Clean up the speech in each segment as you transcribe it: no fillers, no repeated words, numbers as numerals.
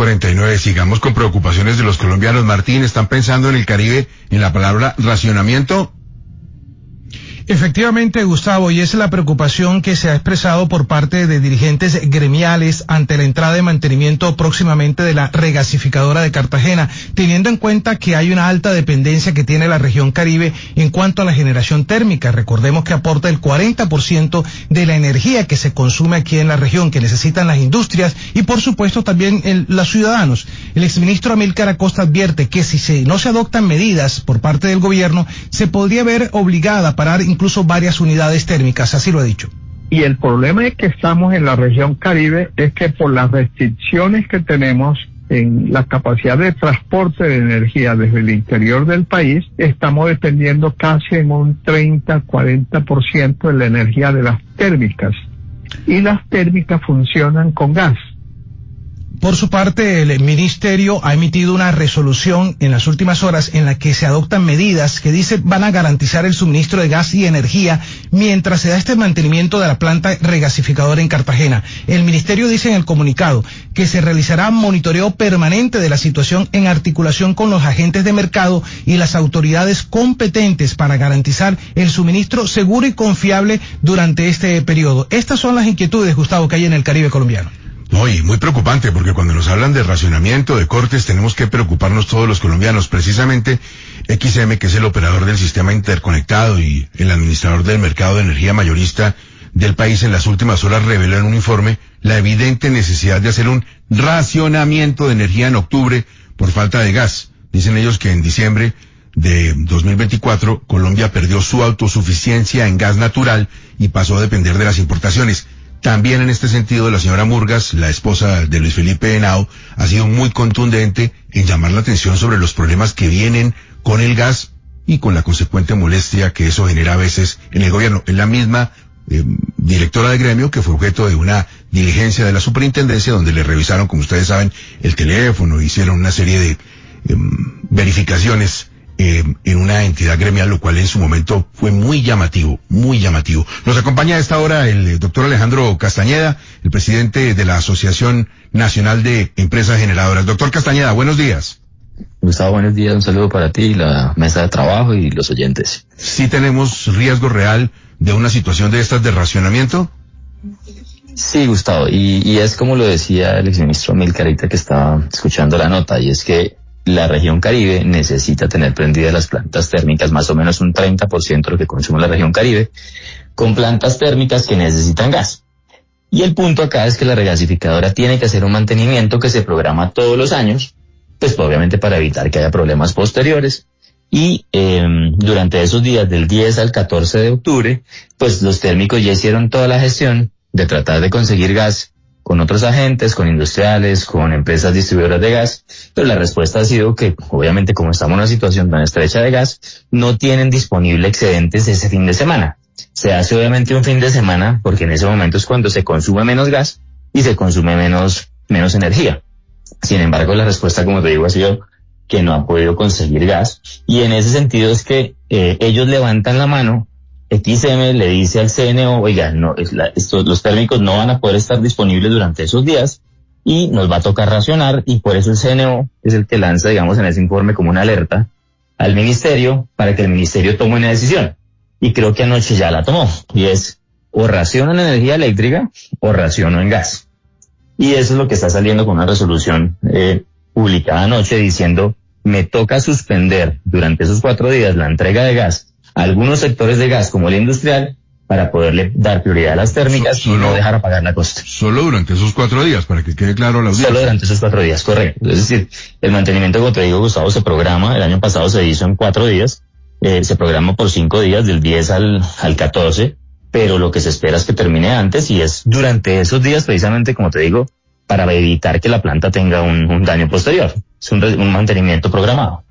6:49, sigamos con preocupaciones de los colombianos. Martín, ¿están pensando en el Caribe en la palabra racionamiento? Efectivamente, Gustavo, y esa es la preocupación que se ha expresado por parte de dirigentes gremiales ante la entrada de mantenimiento próximamente de la regasificadora de Cartagena, teniendo en cuenta que hay una alta dependencia que tiene la región Caribe en cuanto a la generación térmica. Recordemos que aporta el 40% de la energía que se consume aquí en la región, que necesitan las industrias y por supuesto también los ciudadanos. El exministro Amílcar Acosta advierte que si no se adoptan medidas por parte del gobierno, se podría ver obligada a parar incluso varias unidades térmicas, así lo ha dicho. Y el problema es que estamos en la región Caribe es que por las restricciones que tenemos en la capacidad de transporte de energía desde el interior del país, estamos dependiendo casi en un 30-40% de la energía de las térmicas. Y las térmicas funcionan con gas. Por su parte, el ministerio ha emitido una resolución en las últimas horas en la que se adoptan medidas que dice van a garantizar el suministro de gas y energía mientras se da este mantenimiento de la planta regasificadora en Cartagena. El ministerio dice en el comunicado que se realizará monitoreo permanente de la situación en articulación con los agentes de mercado y las autoridades competentes para garantizar el suministro seguro y confiable durante este periodo. Estas son las inquietudes, Gustavo, que hay en el Caribe colombiano. No, y muy preocupante, porque cuando nos hablan de racionamiento, de cortes, tenemos que preocuparnos todos los colombianos. Precisamente XM, que es el operador del sistema interconectado y el administrador del mercado de energía mayorista del país, en las últimas horas reveló en un informe la evidente necesidad de hacer un racionamiento de energía en octubre por falta de gas. Dicen ellos que en diciembre de 2024 Colombia perdió su autosuficiencia en gas natural y pasó a depender de las importaciones. También en este sentido, la señora Murgas, la esposa de Luis Felipe Henao, ha sido muy contundente en llamar la atención sobre los problemas que vienen con el gas y con la consecuente molestia que eso genera a veces en el gobierno. Es la misma directora de gremio que fue objeto de una diligencia de la superintendencia donde le revisaron, como ustedes saben, el teléfono, hicieron una serie de verificaciones en una entidad gremial, lo cual en su momento fue muy llamativo, muy llamativo. Nos acompaña a esta hora el doctor Alejandro Castañeda, el presidente de la Asociación Nacional de Empresas Generadoras. Doctor Castañeda, buenos días. Gustavo, buenos días, un saludo para ti, la mesa de trabajo y los oyentes. ¿Sí tenemos riesgo real de una situación de estas de racionamiento? Sí, Gustavo, y es como lo decía el exministro Amílcar ahorita que estaba escuchando la nota, y es que la región Caribe necesita tener prendidas las plantas térmicas, más o menos un 30% de lo que consume la región Caribe, con plantas térmicas que necesitan gas. Y el punto acá es que la regasificadora tiene que hacer un mantenimiento que se programa todos los años, pues obviamente para evitar que haya problemas posteriores. Y durante esos días, del 10 al 14 de octubre, pues los térmicos ya hicieron toda la gestión de tratar de conseguir gas con otros agentes, con industriales, con empresas distribuidoras de gas, pero la respuesta ha sido que, obviamente, como estamos en una situación tan estrecha de gas, no tienen disponible excedentes ese fin de semana. Se hace obviamente un fin de semana, porque en ese momento es cuando se consume menos gas y se consume menos energía. Sin embargo, la respuesta, como te digo, ha sido que no han podido conseguir gas, y en ese sentido es que ellos levantan la mano. XM le dice al CNO, oiga, los térmicos no van a poder estar disponibles durante esos días y nos va a tocar racionar, y por eso el CNO es el que lanza, digamos, en ese informe como una alerta al ministerio para que el ministerio tome una decisión. Y creo que anoche ya la tomó, y es o raciono en energía eléctrica o raciono en gas. Y eso es lo que está saliendo con una resolución publicada anoche diciendo, me toca suspender durante esos 4 días la entrega de gas a algunos sectores de gas como el industrial para poderle dar prioridad a las térmicas y no dejar apagar la costa. Solo durante esos 4 días, para que quede claro la audiencia. Solo durante esos 4 días, correcto. Es decir, el mantenimiento, como te digo, Gustavo, se programa, el año pasado se hizo en 4 días, se programa por 5 días, del 10 al 14, pero lo que se espera es que termine antes, y es durante esos días, precisamente, como te digo, para evitar que la planta tenga un daño posterior. Es un mantenimiento programado.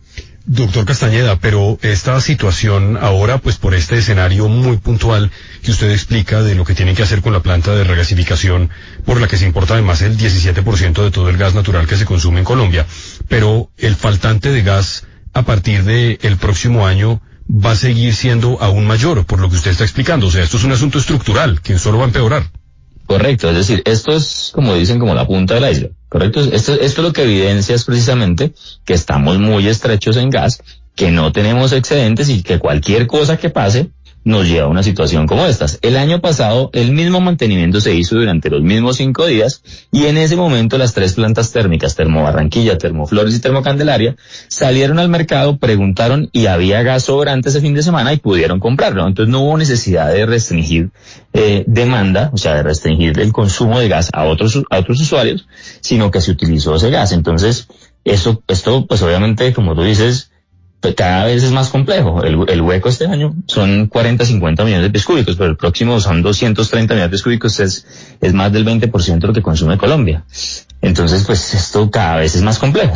Doctor Castañeda, pero esta situación ahora, pues por este escenario muy puntual que usted explica de lo que tienen que hacer con la planta de regasificación, por la que se importa además el 17% de todo el gas natural que se consume en Colombia, pero el faltante de gas a partir del próximo año va a seguir siendo aún mayor, por lo que usted está explicando. O sea, esto es un asunto estructural que solo va a empeorar. Correcto, es decir, esto es, como dicen, como la punta del iceberg. ¿correcto? Esto lo que evidencia es precisamente que estamos muy estrechos en gas, que no tenemos excedentes y que cualquier cosa que pase nos lleva a una situación como estas. El año pasado el mismo mantenimiento se hizo durante los mismos 5 días y en ese momento las 3 plantas térmicas, Termobarranquilla, Termoflores y Termocandelaria, salieron al mercado, preguntaron y había gas sobrante ese fin de semana y pudieron comprarlo. Entonces no hubo necesidad de restringir demanda, o sea, de restringir el consumo de gas a otros usuarios, sino que se utilizó ese gas. Entonces esto pues obviamente, como tú dices, cada vez es más complejo. El hueco este año son 40-50 millones de pies cúbicos, pero el próximo son 230 millones de pies cúbicos, es más del 20% de lo que consume Colombia. Entonces, pues esto cada vez es más complejo.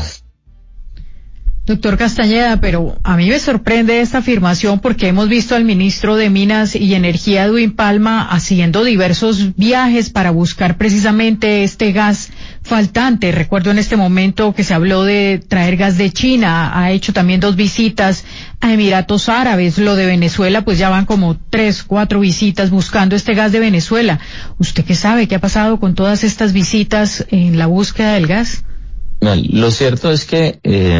Doctor Castañeda, pero a mí me sorprende esta afirmación porque hemos visto al ministro de Minas y Energía, Edwin Palma, haciendo diversos viajes para buscar precisamente este gas faltante. Recuerdo en este momento que se habló de traer gas de China, ha hecho también 2 visitas a Emiratos Árabes. Lo de Venezuela, pues ya van como 3-4 visitas buscando este gas de Venezuela. ¿Usted qué sabe? ¿Qué ha pasado con todas estas visitas en la búsqueda del gas? Bueno, lo cierto es que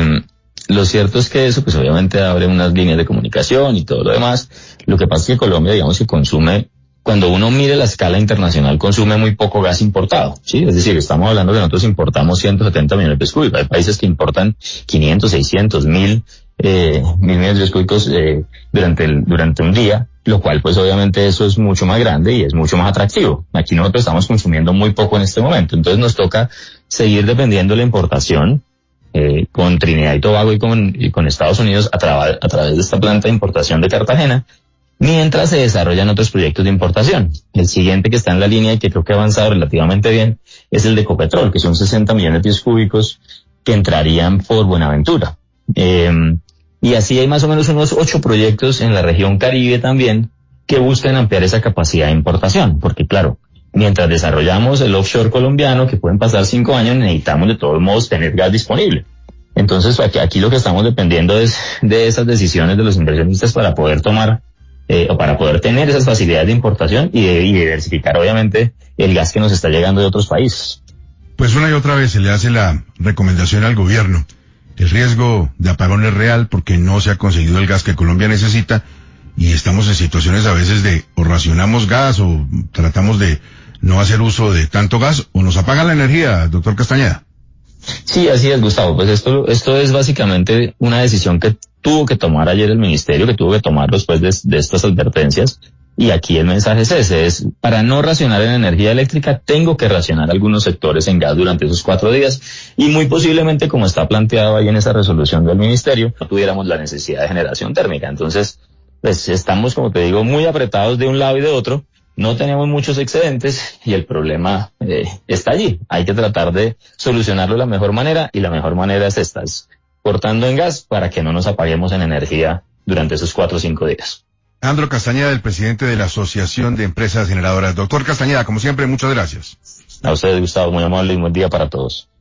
eso pues obviamente abre unas líneas de comunicación y todo lo demás. Lo que pasa es que Colombia, digamos que consume, cuando uno mire la escala internacional, consume muy poco gas importado, ¿sí? Es decir, estamos hablando que nosotros importamos 170 millones de pies cúbicos. Hay países que importan 500, 600, 1000 millones de pies cúbicos durante un día, lo cual pues obviamente eso es mucho más grande y es mucho más atractivo. Aquí nosotros estamos consumiendo muy poco en este momento, entonces nos toca seguir dependiendo de la importación con Trinidad y Tobago y con Estados Unidos a través de esta planta de importación de Cartagena, mientras se desarrollan otros proyectos de importación. El siguiente que está en la línea y que creo que ha avanzado relativamente bien es el de Ecopetrol, que son 60 millones de pies cúbicos que entrarían por Buenaventura. Y así hay más o menos unos 8 proyectos en la región Caribe también que buscan ampliar esa capacidad de importación, porque claro, mientras desarrollamos el offshore colombiano, que pueden pasar 5 años, necesitamos de todos modos tener gas disponible. Entonces aquí lo que estamos dependiendo es de esas decisiones de los inversionistas para poder tomar o para poder tener esas facilidades de importación y diversificar obviamente el gas que nos está llegando de otros países. Pues una y otra vez se le hace la recomendación al gobierno. El riesgo de apagón es real porque no se ha conseguido el gas que Colombia necesita y estamos en situaciones a veces de o racionamos gas o tratamos de no hacer uso de tanto gas o nos apagan la energía, doctor Castañeda. Sí, así es, Gustavo. Pues esto es básicamente una decisión que tuvo que tomar ayer el ministerio, que tuvo que tomar después de estas advertencias. Y aquí el mensaje es ese, es para no racionar en energía eléctrica, tengo que racionar algunos sectores en gas durante esos 4 días. Y muy posiblemente, como está planteado ahí en esa resolución del ministerio, no tuviéramos la necesidad de generación térmica. Entonces, pues estamos, como te digo, muy apretados de un lado y de otro. No tenemos muchos excedentes y el problema está allí. Hay que tratar de solucionarlo de la mejor manera y la mejor manera es esta, es cortando en gas para que no nos apaguemos en energía durante esos 4 o 5 días. Andro Castañeda, el presidente de la Asociación de Empresas Generadoras. Doctor Castañeda, como siempre, muchas gracias. A ustedes, Gustavo, muy amable y buen día para todos.